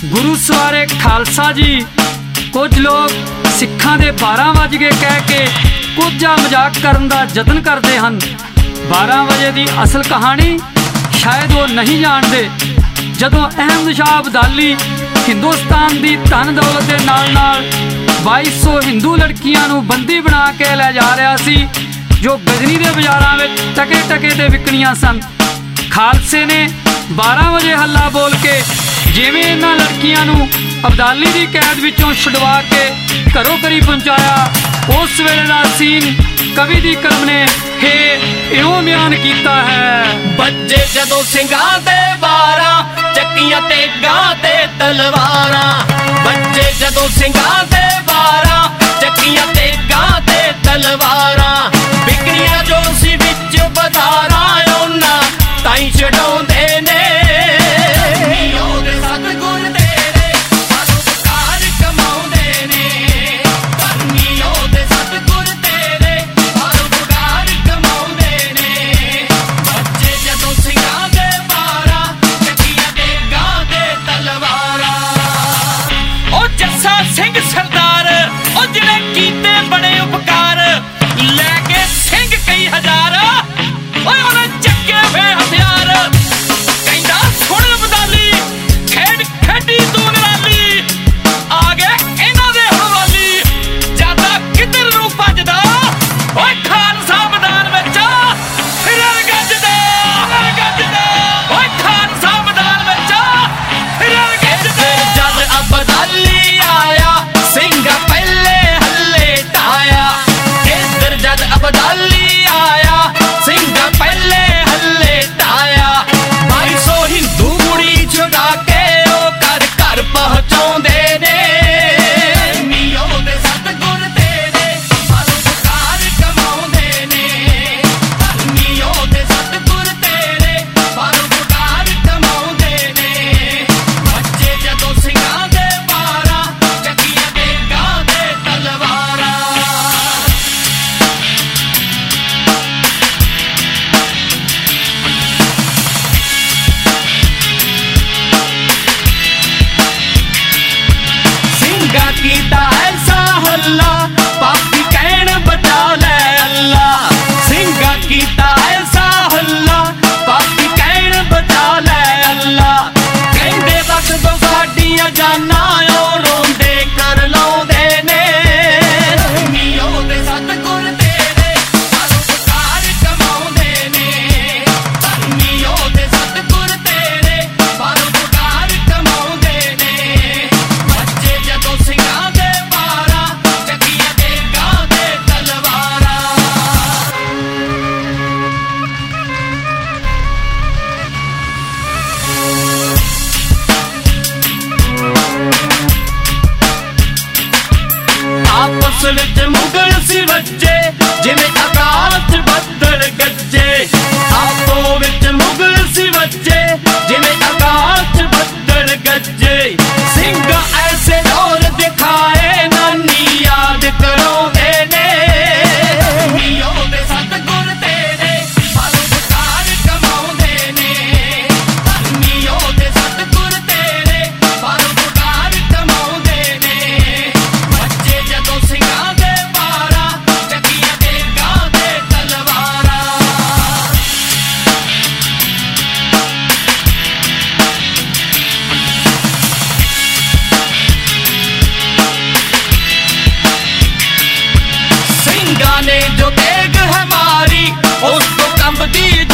गुरु सवारे खालसा जी। कुछ लोग सिखां दे 12 वज गए कह के कुछ मजाक करन दा जतन करते हैं। 12 वजे दी असल कहानी शायद वो नहीं जानते। जदों अहमद शाह अब्दाली हिंदुस्तान की धन दौलत के नाल 2200 हिंदू लड़कियां नूं बंदी बना के लै जा रहा सी, जो गजनी के बाजारों में टके टके ते विकणियां सन। खालसे ने 12 वजे हल्ला बोल के जिवें इन्हां लड़कियां नूं अब्दाली की कैद विचों छुड़वा के घरों घरी पहुंचाया, उस वेले दा सीन कवि दी कलम ने हे इउं बयान कीता है। बच्चे जदों सिंघां दे 12 चक्कियां ते गां ते तलवारां, बच्चे जदों सिंघां दे 12 चक्कियां ते गां ते तलवारां, बिकनियां जो सी विच बधारां उन्हां ताईं छडाउंदे ने। मुगल सी बच्चे जिवें आकाश बदल गज्जे, आपो विच मुगल सी बच्चे जिवें आकाश बदल गज्जे, सिंह ऐसे दौर दिखाए नानी याद कराउंदे ने। नीओ दे सतगुर तेरे परोपकार कमाउंदे ने, नीओ दे सतगुर तेरे परोपकार कमाउंदे ने। बच्चे जदों सिंघां दे 12 चक्कियां ते गां ते तलवारां, सिंघां ने जो तेग है मारी उस तो कंबदी